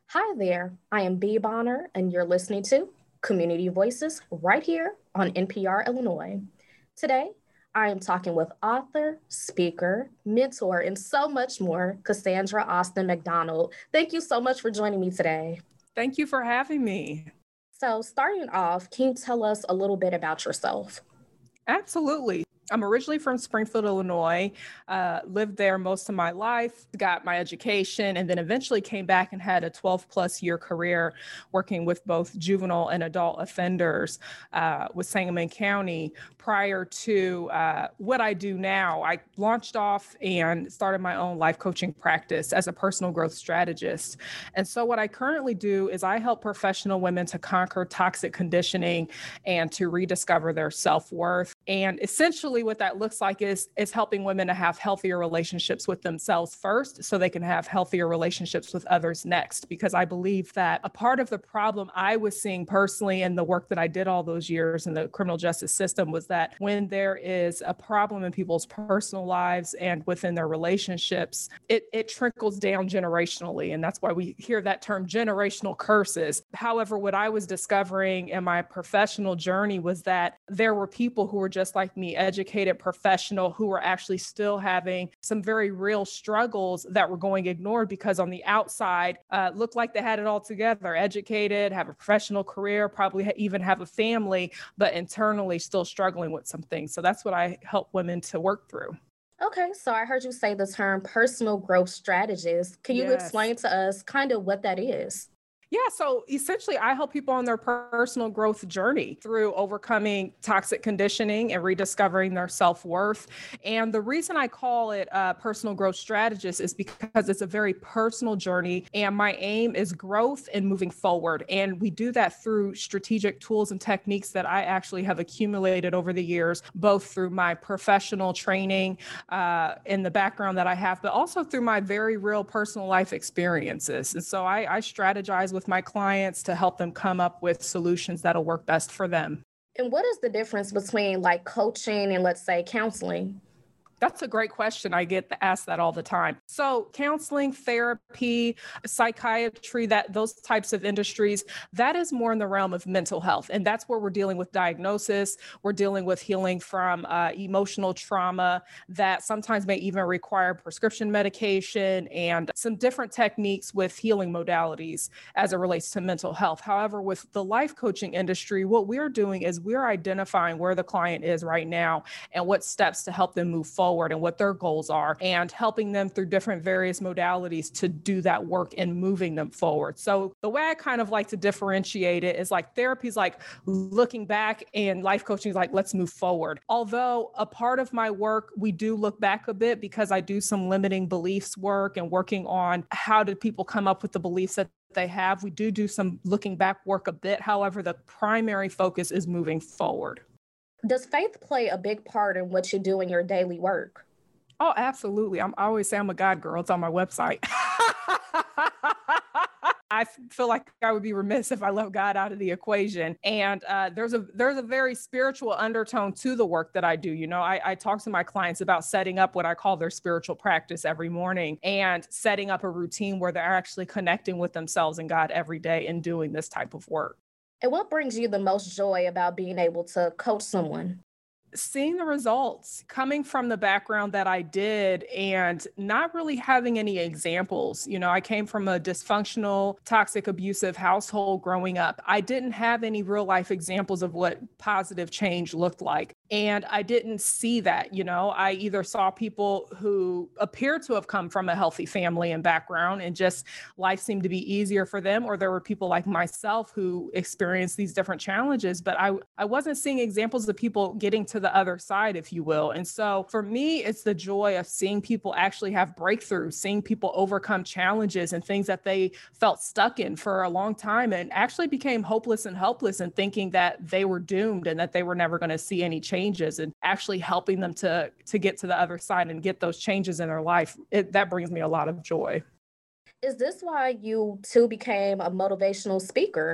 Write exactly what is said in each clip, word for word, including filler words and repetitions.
Hi there, I am Bee Bonner, and you're listening to Community Voices right here on N P R Illinois. Today, I am talking with author, speaker, mentor, and so much more, Cassandra Austin McDonald. Thank you so much for joining me today. Thank you for having me. So, starting off, can you tell us a little bit about yourself? Absolutely. I'm originally from Springfield, Illinois, uh, lived there most of my life, got my education, and then eventually came back and had a twelve plus year career working with both juvenile and adult offenders uh, with Sangamon County. Prior to uh, what I do now, I launched off and started my own life coaching practice as a personal growth strategist. And so what I currently do is I help professional women to conquer toxic conditioning and to rediscover their self-worth. And essentially what that looks like is, is helping women to have healthier relationships with themselves first so they can have healthier relationships with others next. Because I believe that a part of the problem I was seeing personally in the work that I did all those years in the criminal justice system was that when there is a problem in people's personal lives and within their relationships, it, it trickles down generationally. And that's why we hear that term generational curses. However, what I was discovering in my professional journey was that there were people who were just like me, educated professional, who were actually still having some very real struggles that were going ignored because on the outside uh, looked like they had it all together, educated, have a professional career, probably ha- even have a family, but internally still struggling with some things. So that's what I help women to work through. Okay, so I heard you say the term personal growth strategist. Can you Yes. explain to us kind of what that is? Yeah, so essentially, I help people on their personal growth journey through overcoming toxic conditioning and rediscovering their self worth. And the reason I call it a personal growth strategist is because it's a very personal journey. And my aim is growth and moving forward. And we do that through strategic tools and techniques that I actually have accumulated over the years, both through my professional training uh, in the background that I have, but also through my very real personal life experiences. And so I, I strategize with with my clients to help them come up with solutions that'll work best for them. And what is the difference between like coaching and, let's say, counseling? That's a great question. I get asked that all the time. So counseling, therapy, psychiatry, that those types of industries, that is more in the realm of mental health. And that's where we're dealing with diagnosis. We're dealing with healing from uh, emotional trauma that sometimes may even require prescription medication and some different techniques with healing modalities as it relates to mental health. However, with the life coaching industry, what we're doing is we're identifying where the client is right now and what steps to help them move forward and what their goals are and helping them through different various modalities to do that work and moving them forward. So the way I kind of like to differentiate it is like therapy is like looking back and life coaching is like, let's move forward. Although a part of my work, we do look back a bit because I do some limiting beliefs work and working on how did people come up with the beliefs that they have. We do do some looking back work a bit. However, the primary focus is moving forward. Does faith play a big part in what you do in your daily work? Oh, absolutely. I'm, I always say I'm a God girl. It's on my website. I feel like I would be remiss if I left God out of the equation. And uh, there's a there's a very spiritual undertone to the work that I do. You know, I, I talk to my clients about setting up what I call their spiritual practice every morning and setting up a routine where they're actually connecting with themselves and God every day and doing this type of work. And what brings you the most joy about being able to coach someone? Seeing the results coming from the background that I did and not really having any examples. You know, I came from a dysfunctional, toxic, abusive household growing up. I didn't have any real life examples of what positive change looked like. And I didn't see that, you know, I either saw people who appeared to have come from a healthy family and background and just life seemed to be easier for them. Or there were people like myself who experienced these different challenges, but I, I wasn't seeing examples of people getting to the other side, if you will. And so for me, it's the joy of seeing people actually have breakthroughs, seeing people overcome challenges and things that they felt stuck in for a long time and actually became hopeless and helpless and thinking that they were doomed and that they were never going to see any changes, and actually helping them to, to get to the other side and get those changes in their life. It, that brings me a lot of joy. Is this why you too became a motivational speaker?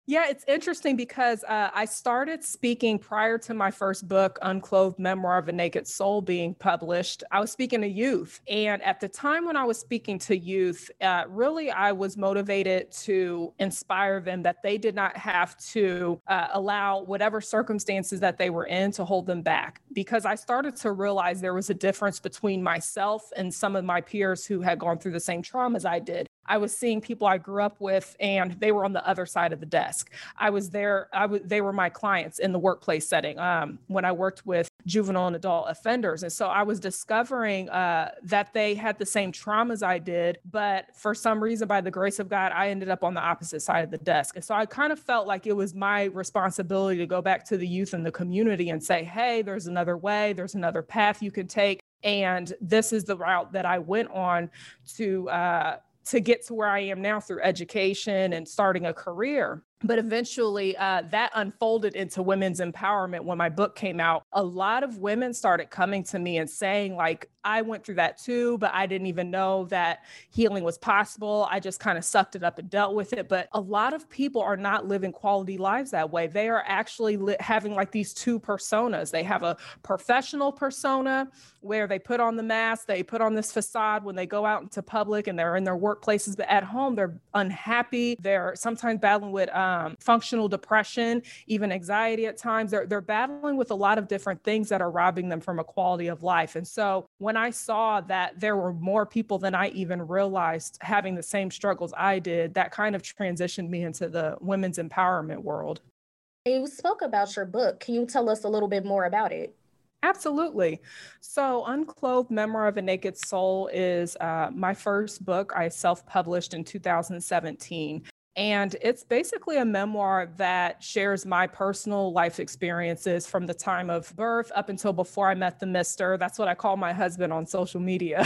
Yeah, it's interesting because uh, I started speaking prior to my first book, Unclothed Memoir of a Naked Soul, being published. I was speaking to youth. And at the time when I was speaking to youth, uh, really, I was motivated to inspire them that they did not have to uh, allow whatever circumstances that they were in to hold them back. Because I started to realize there was a difference between myself and some of my peers who had gone through the same traumas I did. I was seeing people I grew up with, and they were on the other side of the desk. I was there. I was. They were my clients in the workplace setting um, when I worked with juvenile and adult offenders, and so I was discovering uh, that they had the same traumas I did, but for some reason, by the grace of God, I ended up on the opposite side of the desk. And so I kind of felt like it was my responsibility to go back to the youth in the community and say, "Hey, there's another way. There's another path you can take." And this is the route that I went on to. Uh, to get to where I am now through education and starting a career. But eventually uh, that unfolded into women's empowerment. When my book came out, a lot of women started coming to me and saying, like, I went through that too, but I didn't even know that healing was possible. I just kind of sucked it up and dealt with it. But a lot of people are not living quality lives that way. They are actually li- having like these two personas. They have a professional persona where they put on the mask, they put on this facade when they go out into public and they're in their workplaces, but at home, they're unhappy. They're sometimes battling with um, functional depression, even anxiety at times. They're, they're battling with a lot of different things that are robbing them from a quality of life. And so when I saw that there were more people than I even realized having the same struggles I did, that kind of transitioned me into the women's empowerment world. You spoke about your book. Can you tell us a little bit more about it? Absolutely. So, Unclothed Memoir of a Naked Soul is uh, my first book. I self-published in two thousand seventeen. And it's basically a memoir that shares my personal life experiences from the time of birth up until before I met the mister. That's what I call my husband on social media.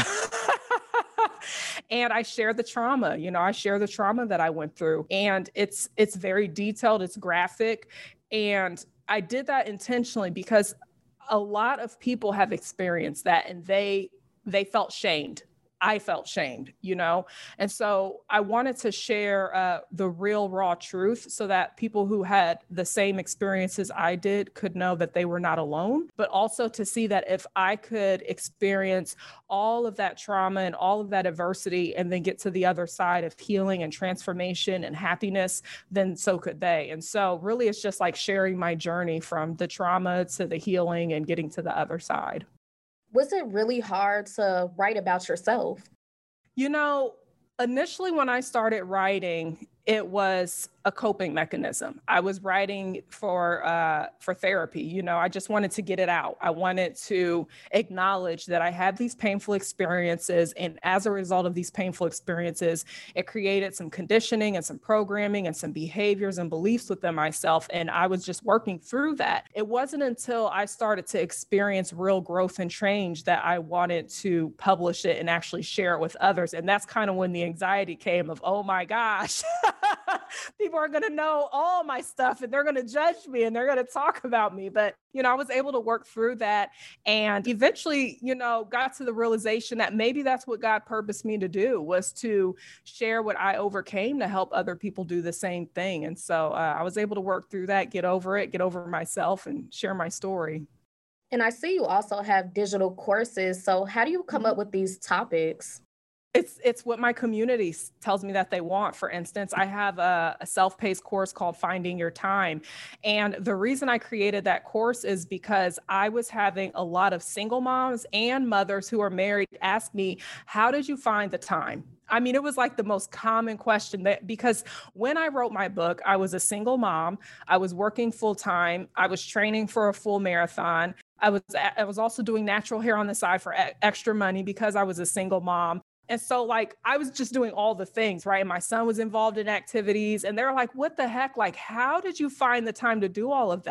And I share the trauma, you know, I share the trauma that I went through. And it's it's very detailed, it's graphic. And I did that intentionally because a lot of people have experienced that and they they felt shamed. I felt shamed, you know? And so I wanted to share uh, the real raw truth so that people who had the same experiences I did could know that they were not alone, but also to see that if I could experience all of that trauma and all of that adversity and then get to the other side of healing and transformation and happiness, then so could they. And so really it's just like sharing my journey from the trauma to the healing and getting to the other side. Was it really hard to write about yourself? You know, initially when I started writing, it was a coping mechanism. I was writing for uh, for therapy. You know, I just wanted to get it out. I wanted to acknowledge that I had these painful experiences. And as a result of these painful experiences, it created some conditioning and some programming and some behaviors and beliefs within myself. And I was just working through that. It wasn't until I started to experience real growth and change that I wanted to publish it and actually share it with others. And that's kind of when the anxiety came of, oh my gosh. People are going to know all my stuff and they're going to judge me and they're going to talk about me. But, you know, I was able to work through that and eventually, you know, got to the realization that maybe that's what God purposed me to do, was to share what I overcame to help other people do the same thing. And so uh, I was able to work through that, get over it, get over myself and share my story. And I see you also have digital courses. So how do you come up with these topics? It's it's what my community tells me that they want. For instance, I have a, a self-paced course called Finding Your Time. And the reason I created that course is because I was having a lot of single moms and mothers who are married ask me, how did you find the time? I mean, it was like the most common question that, because when I wrote my book, I was a single mom, I was working full time, I was training for a full marathon. I was I was also doing natural hair on the side for e- extra money because I was a single mom. And so like, I was just doing all the things, right? And my son was involved in activities and they're like, what the heck? Like, how did you find the time to do all of that?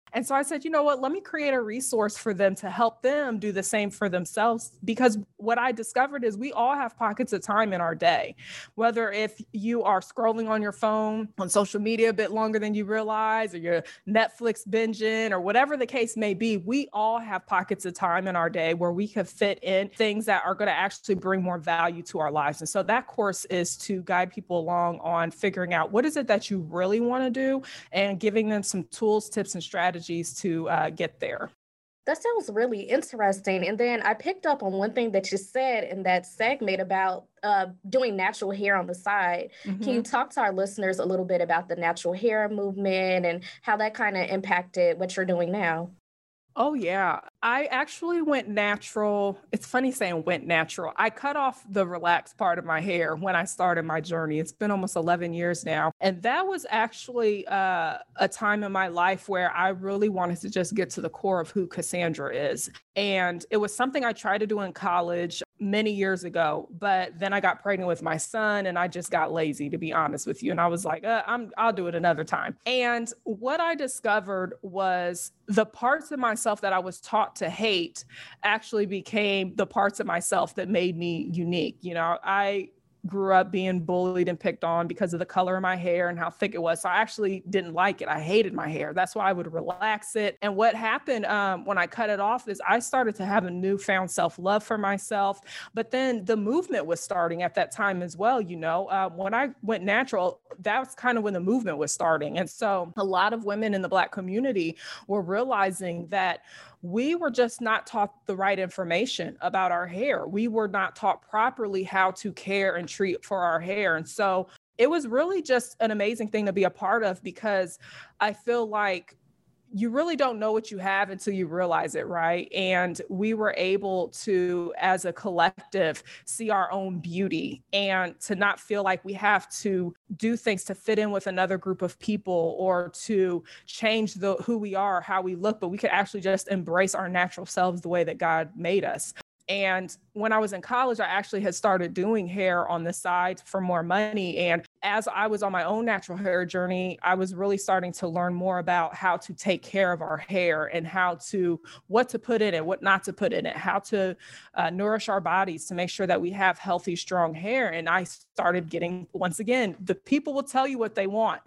And so I said, you know what, let me create a resource for them to help them do the same for themselves. Because what I discovered is we all have pockets of time in our day, whether if you are scrolling on your phone, on social media a bit longer than you realize, or you're Netflix binging, or whatever the case may be, we all have pockets of time in our day where we can fit in things that are going to actually bring more value to our lives. And so that course is to guide people along on figuring out what is it that you really want to do and giving them some tools, tips, and strategies to uh, get there. That sounds really interesting. And then I picked up on one thing that you said in that segment about uh, doing natural hair on the side. Mm-hmm. Can you talk to our listeners a little bit about the natural hair movement and how that kind of impacted what you're doing now? Oh, yeah. I actually went natural. It's funny saying went natural. I cut off the relaxed part of my hair when I started my journey. It's been almost eleven years now. And that was actually uh, a time in my life where I really wanted to just get to the core of who Cassandra is. And it was something I tried to do in college many years ago, but then I got pregnant with my son and I just got lazy, to be honest with you. And I was like, uh, I'm, I'll do it another time. And what I discovered was the parts of myself that I was taught to hate actually became the parts of myself that made me unique. You know, I grew up being bullied and picked on because of the color of my hair and how thick it was. So I actually didn't like it. I hated my hair. That's why I would relax it. And what happened um, when I cut it off is I started to have a newfound self-love for myself. But then the movement was starting at that time as well. You know, uh, when I went natural, that was kind of when the movement was starting. And so a lot of women in the Black community were realizing that we were just not taught the right information about our hair. We were not taught properly how to care and treat for our hair. And so it was really just an amazing thing to be a part of, because I feel like you really don't know what you have until you realize it, right? And we were able to, as a collective, see our own beauty and to not feel like we have to do things to fit in with another group of people or to change the who we are, how we look, but we could actually just embrace our natural selves the way that God made us. And when I was in college, I actually had started doing hair on the side for more money. And as I was on my own natural hair journey, I was really starting to learn more about how to take care of our hair and how to, what to put in it, what not to put in it, how to uh, nourish our bodies to make sure that we have healthy, strong hair. And I started getting, once again, the people will tell you what they want.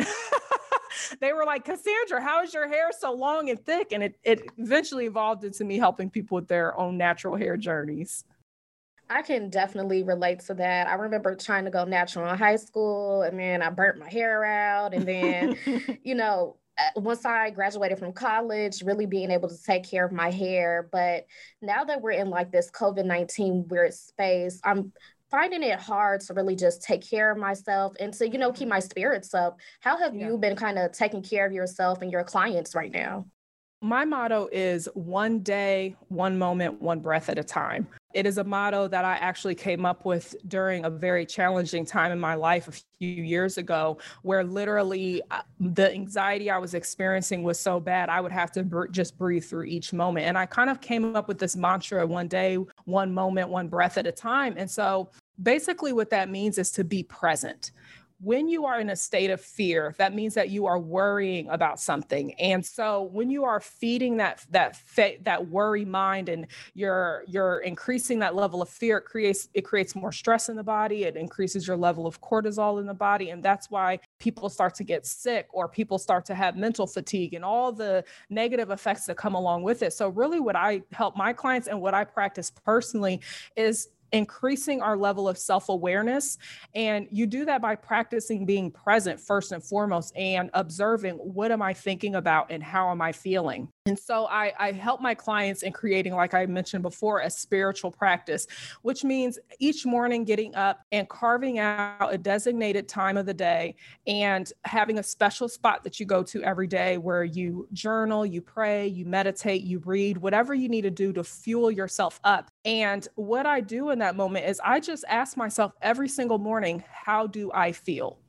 They were like, Cassandra, how is your hair so long and thick? And it, it eventually evolved into me helping people with their own natural hair journeys. I can definitely relate to that. I remember trying to go natural in high school, and then I burnt my hair out. And then, you know, once I graduated from college, really being able to take care of my hair. But now that we're in like this COVID nineteen weird space, I'm finding it hard to really just take care of myself and to, you know, keep my spirits up. How have yeah. you been kind of taking care of yourself and your clients right now? My motto is one day, one moment, one breath at a time. It is a motto that I actually came up with during a very challenging time in my life a few years ago, where literally the anxiety I was experiencing was so bad, I would have to br- just breathe through each moment. And I kind of came up with this mantra, one day, one moment, one breath at a time. And so basically what that means is to be present. When you are in a state of fear, that means that you are worrying about something. And so when you are feeding that that that worry mind and you're you're increasing that level of fear, it creates it creates more stress in the body. It increases your level of cortisol in the body. And that's why people start to get sick or people start to have mental fatigue and all the negative effects that come along with it. So really what I help my clients and what I practice personally is increasing our level of self-awareness. And you do that by practicing being present first and foremost and observing, what am I thinking about and how am I feeling? And so I, I help my clients in creating, like I mentioned before, a spiritual practice, which means each morning getting up and carving out a designated time of the day and having a special spot that you go to every day where you journal, you pray, you meditate, you read, whatever you need to do to fuel yourself up. And what I do in that moment is I just ask myself every single morning, how do I feel?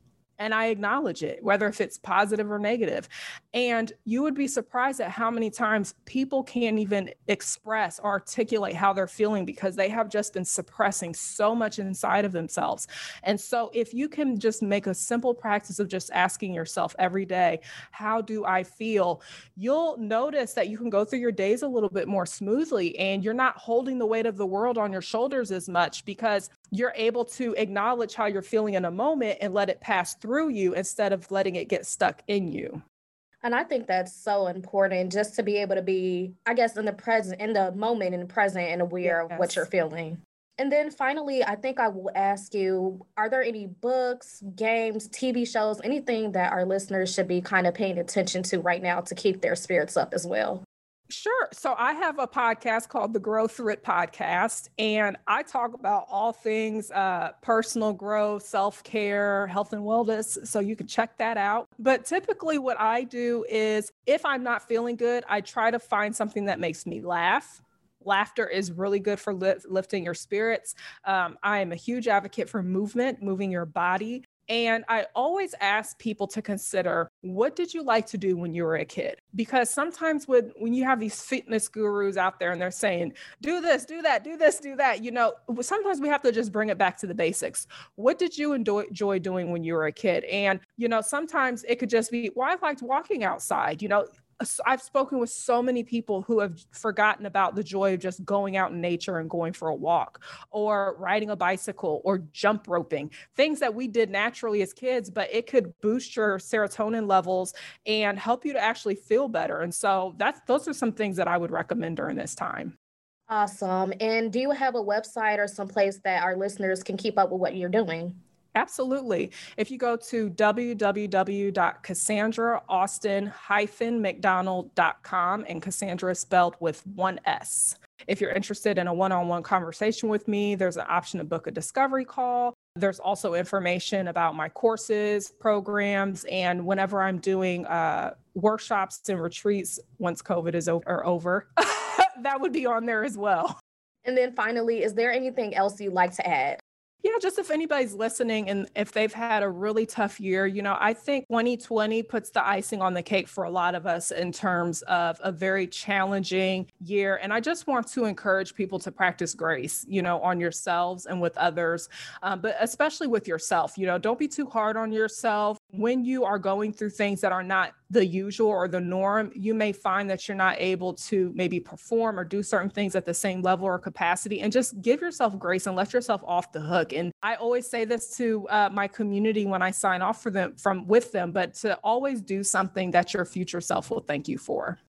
and I acknowledge it, whether if it's positive or negative. And you would be surprised at how many times people can't even express or articulate how they're feeling because they have just been suppressing so much inside of themselves. And so if you can just make a simple practice of just asking yourself every day, how do I feel? You'll notice that you can go through your days a little bit more smoothly, and you're not holding the weight of the world on your shoulders as much because you're able to acknowledge how you're feeling in a moment and let it pass through you instead of letting it get stuck in you. And I think that's so important, just to be able to be, I guess, in the present, in the moment, in the present, and aware Yes. of what you're feeling. And then finally, I think I will ask you, are there any books, games, T V shows, anything that our listeners should be kind of paying attention to right now to keep their spirits up as well? Sure. So I have a podcast called the Grow Through It podcast, and I talk about all things uh, personal growth, self-care, health and wellness. So you can check that out. But typically what I do is if I'm not feeling good, I try to find something that makes me laugh. Laughter is really good for li- lifting your spirits. Um, I am a huge advocate for movement, moving your body. And I always ask people to consider, what did you like to do when you were a kid? Because sometimes when, when you have these fitness gurus out there and they're saying, do this, do that, do this, do that, you know, sometimes we have to just bring it back to the basics. What did you enjoy, enjoy doing when you were a kid? And, you know, sometimes it could just be, well, I liked walking outside, you know. I've spoken with so many people who have forgotten about the joy of just going out in nature and going for a walk or riding a bicycle or jump roping, things that we did naturally as kids, but it could boost your serotonin levels and help you to actually feel better. And so that's, those are some things that I would recommend during this time. Awesome. And do you have a website or some place that our listeners can keep up with what you're doing? Absolutely. If you go to w w w dot cassandra austin dash mcdonald dot com, and Cassandra is spelled with one S. If you're interested in a one-on-one conversation with me, there's an option to book a discovery call. There's also information about my courses, programs, and whenever I'm doing uh, workshops and retreats, once COVID is over, over that would be on there as well. And then finally, is there anything else you'd like to add? Yeah, just if anybody's listening and if they've had a really tough year, you know, I think twenty twenty puts the icing on the cake for a lot of us in terms of a very challenging year. And I just want to encourage people to practice grace, you know, on yourselves and with others, um, but especially with yourself. You know, don't be too hard on yourself. When you are going through things that are not the usual or the norm, you may find that you're not able to maybe perform or do certain things at the same level or capacity, and just give yourself grace and let yourself off the hook. And I always say this to uh, my community when I sign off for them from with them, but to always do something that your future self will thank you for.